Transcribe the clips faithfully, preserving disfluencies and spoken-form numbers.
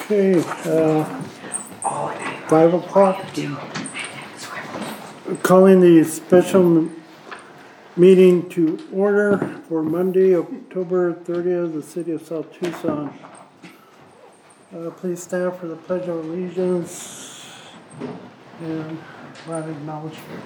Okay, uh, five o'clock. Calling the special meeting to order for Monday, October thirtieth, the city of South Tucson. Uh, please stand for the Pledge of Allegiance and flag acknowledgement.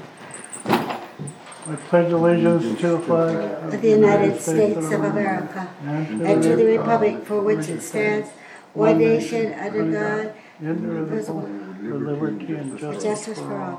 I pledge allegiance to the flag of the United States of America and to the republic for which it stands, one nation under God, indivisible, for liberty and justice, justice for all.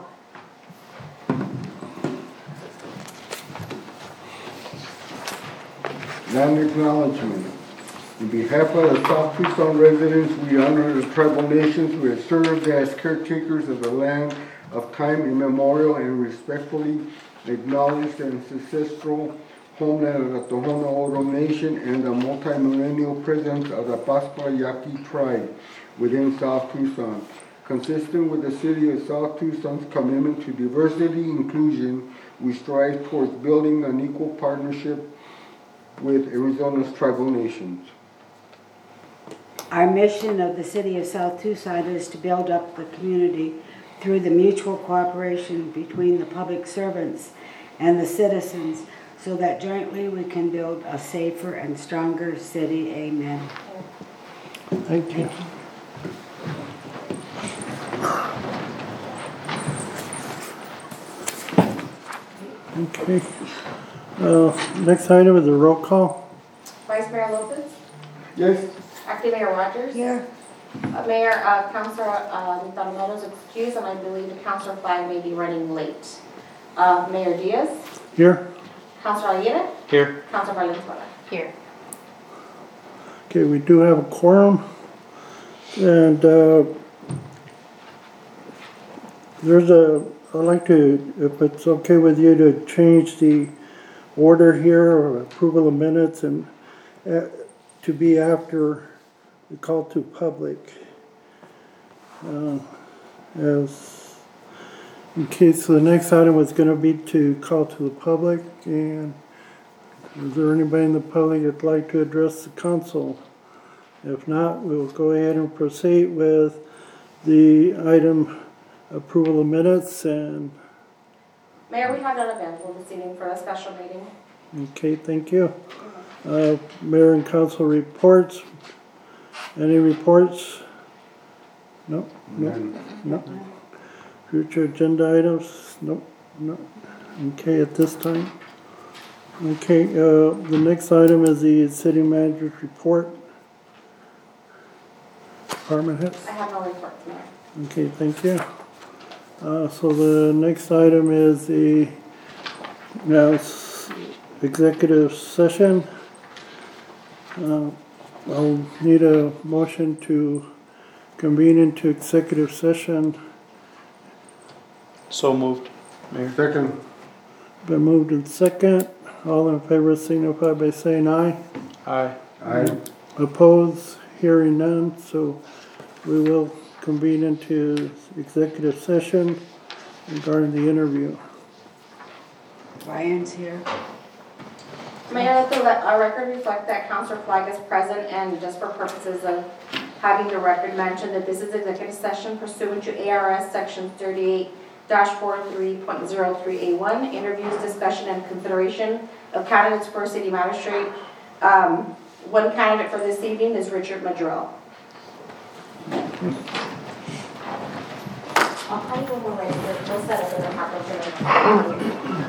Land acknowledgement. On behalf of the South Tucson residents, we honor the tribal nations who have served as caretakers of the land of time immemorial and respectfully acknowledge the ancestral homeland of the Tohono O'odham Nation and the multi-millennial presence of the Pascua Yaqui tribe within South Tucson. Consistent with the City of South Tucson's commitment to diversity and inclusion, we strive towards building an equal partnership with Arizona's tribal nations. Our mission of the City of South Tucson is to build up the community through the mutual cooperation between the public servants and the citizens so that jointly we can build a safer and stronger city. Amen. Thank you. Okay. Uh, next item is a roll call. Vice Mayor Lopez, Yes? Acting Mayor Rogers. Here. Uh, Mayor, uh, Councilor uh, Nitanomedo is excused, and I believe the Councilor Flag may be running late. Uh, Mayor Diaz, Here. Councilor Aguirre, Here. Councilor Valenzuela. Here. Okay, we do have a quorum. And uh, there's a, I'd like to, if it's okay with you, to change the order here or approval of minutes and uh, to be after the call to public. Uh, as in case the next item was going to be to call to the public, and is there anybody in the public that'd like to address the council? If not, we'll go ahead and proceed with the item approval of minutes. And Mayor, we have none available this evening for a special meeting. okay, thank you. Uh, Mayor and council reports. Any reports? No, no, no. Future agenda items? No, no. Okay, at this time. Okay, uh, the next item is the city manager's report. Department heads? I have no report tonight. Okay, thank you. Uh, so the next item is the now s- executive session. Uh, I'll need a motion to convene into executive session. So moved, Mayor. Second. Been moved in second. All in favor signify by saying aye. Aye. Aye. Opposed? Hearing none. So we will convene into executive session regarding the interview. Ryan's here. Mayor, let the le- uh, record reflect that Councilor Flag is present, and just for purposes of having the record mention that this is executive session pursuant to A R S section thirty-eight dash forty-three point zero three A one, interviews, discussion, and consideration of candidates for city magistrate. Um, one candidate for this evening is Richard Madrell. I'll call you when we're ready. We'll set up in the conference room.